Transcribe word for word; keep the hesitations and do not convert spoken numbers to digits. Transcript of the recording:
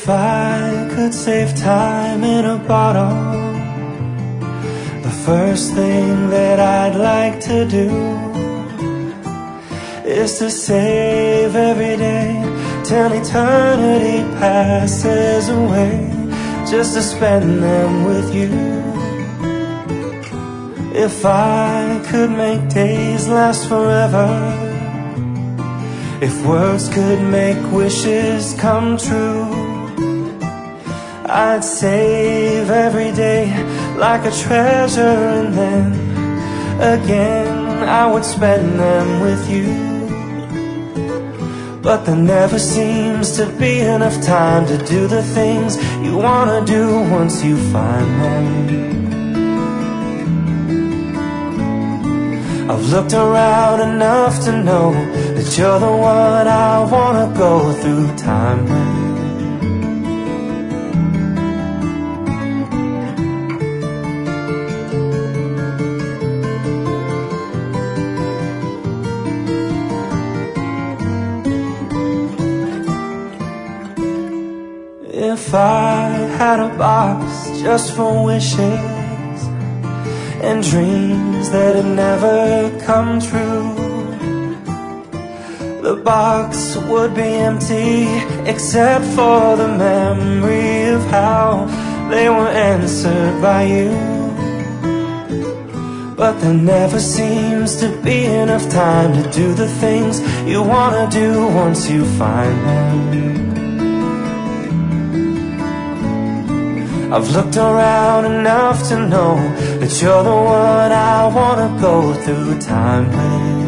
I could save time in a bottle, the first thing that I'd like to do is to save every day till eternity passes away, just to spend them with you. If I could make days last forever, if words could make wishes come true, I'd save every day like a treasure, and then again I would spend them with you. But there never seems to be enough time to do the things you wanna do once you find them. I've looked around enough to know that you're the one I wanna go through time with. If I had a box just for wishes and dreams that had never come true, the box would be empty except for the memory of how they were answered by you. But there never seems to be enough time to do the things you wanna do once you find them. I've looked around enough to know that you're the one I wanna go through time with.